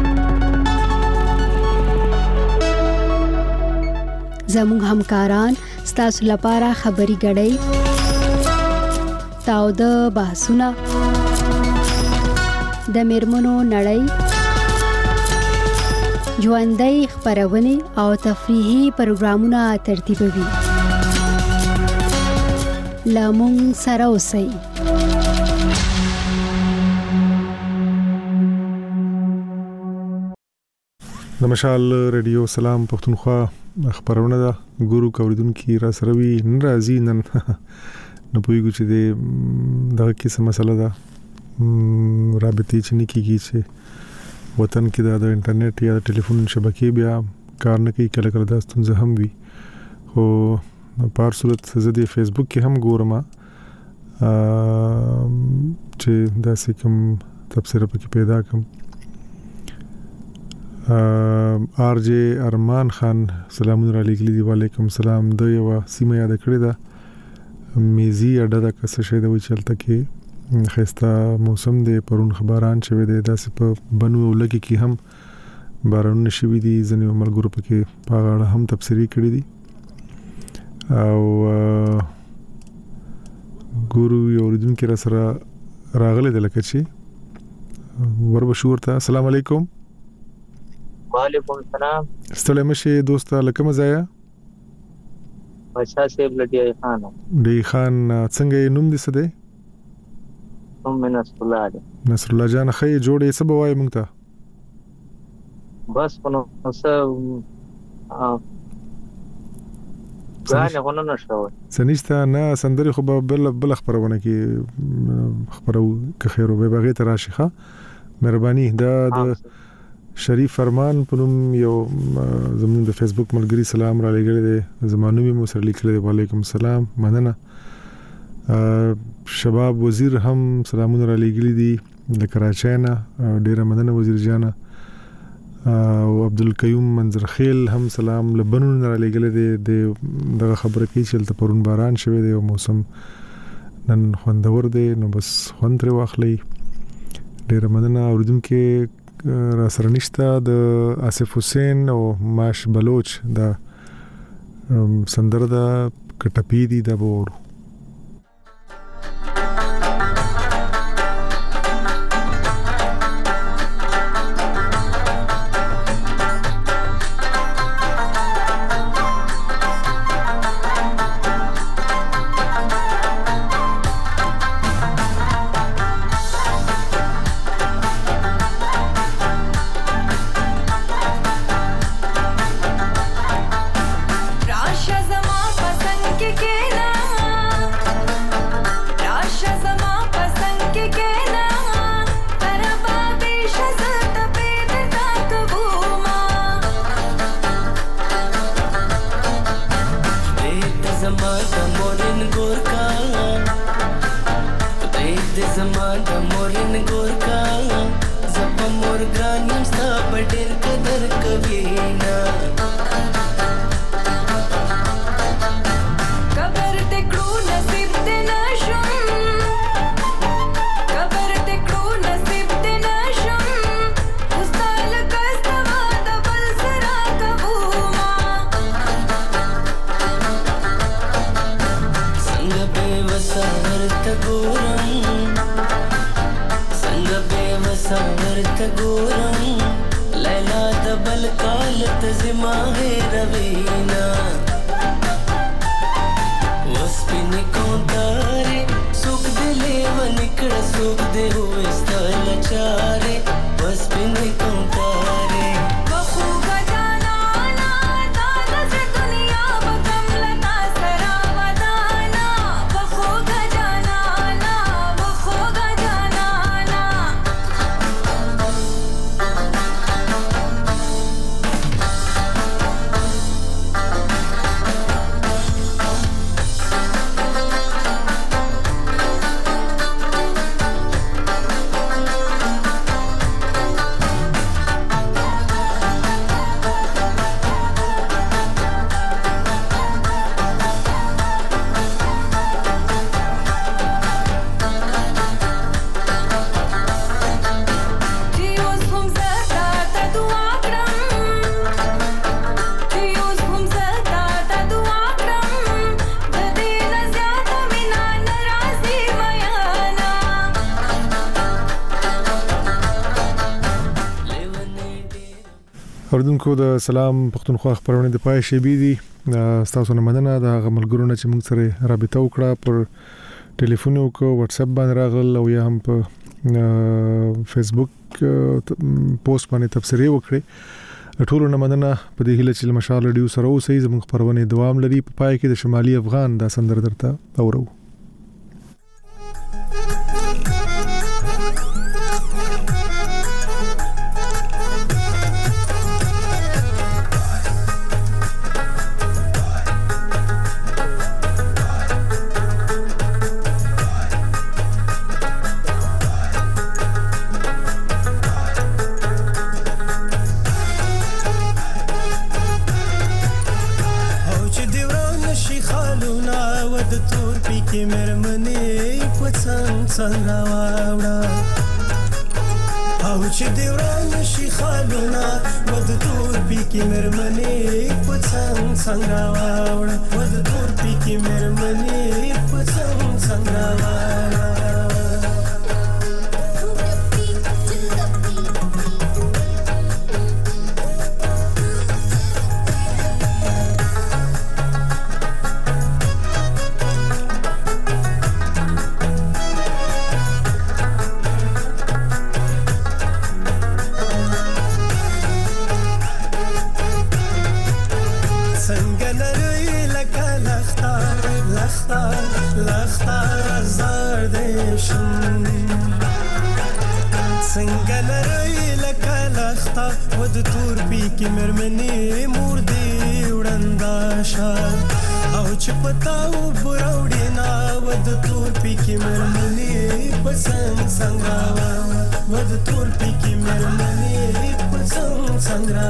زموږ همکاران ستاسو لپاره خبري غړي تاو د بحثونه د میرمنو نړۍ ژوندۍ خبرونه او تفریحي پروګرامونه ترتیبوي. لامون سره اوسئ. د مشال رادیو سلام پښتونخوا خبرونه ده ګورو کوریدونکو را سره وی ناراضي نن نه پویګو چې دغه کیسه مسله ده رابطې چې نکېږي چې وطن کې د انټرنیټ یا ټلیفون شبکې بیا کار نه کوي کله کله دا ستونزه هم وي خو په هر صورت زه د فیسبوک کې هم ګورم چې داسې کوم تبصره پکې پیدا کوم. آر جے ارمان خان سلامونه را لګلی دی. وعلیکم سلام. د یو سیمه یاد کړی دا میزي اډه د کس شه د وچلته کې خسته موسم دی پرون خبران شوه دی داسې په بنو ولګي کې هم باران نشوي دي ځنې ملګرو پکې پاغړه هم تفسیری کړی دي او ګورو یو ردون کې را سره راغله د لکه چې وربشورته. السلام علیکم. وعلیکم السلام. ستړی مشه دوستا لکه مزایا بادشاہ صاحب لډی خان دی خان څنګه نوم دې څه دی؟ نوم نصر الله دی. نصر الله جان خې جوړې څه بوای مونږ ته بس په نو څه غانه غو نه شو سنشته نه سندري خو بل بل خبرونه کې خبرو که خیر او به بغیر راشيخه مهرباني دا د شریف فرمان په نوم یو زموږ د فیسبوک ملګری سلام را لګړې دي زمانو می مو سره لیکل دي. وعلیکم السلام مننه. شباب وزیر هم سلامونه را لګړي دي د کراچۍ نه ډیره مننه وزیر جان. او عبدالقیوم منظرخیل هم سلام لبنو را لګړي دي دغه خبره کې چې تل پرون باران شوه دی او موسم نن خوندور دی نو بس خوند تر واخلي. ډیره مننه. اوردونکو را سره نشته د آصف حسین او ماش بلوچ دا سندره دا کټپی دی د بور لیلا د بل کال ته زما هیروینا وسپینې کوندارې څوک دې لیونې کړه څوک دې وویسته لچارې وسپینې کوندارې اوردونکو د سلام پښتونخوا خبرونه د پای شی بي دي تاسو نه مننه د غملګرونه چې موږ سره رابطه وکړه پر ټلیفون او کو واتس اپ باندې راغل او یا هم په فیسبوک پوسټ باندې تبصره وکړي ټول نه مننه په دې هیله چې مشال رادیو سره اوسې زموږ خبرونه دوام لري په پای کې د شمالي افغان د سندر درته اورو څنګه واوړه او چې دی وران شي خالونه ود تور پی کې مرمنې پڅنګ څنګه واوړه ود تور پی کې مرمنې پڅنګ څنګه واوړه څنګه لري لکه لخته ود تور پی کې مرمنې مور دې وړندا شال او چې پتاو بروړې نا ود تور پی کې مرمنې پسنګ څنګه ود تور پی کې مرمنې پسنګ څنګه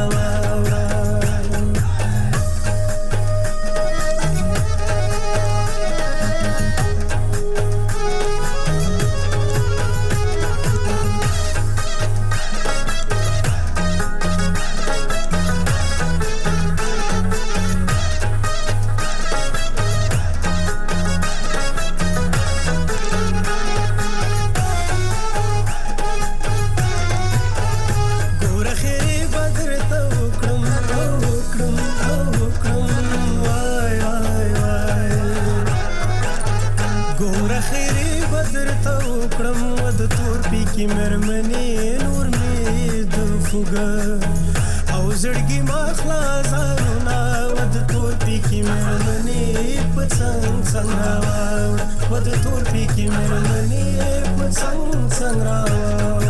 کی مرمنې نور می د فوګه او زړګي ما خلاصونه ود تور پی کی مرمنې پڅنګ څنګه ود تور پی کی مرمنې پڅنګ څنګه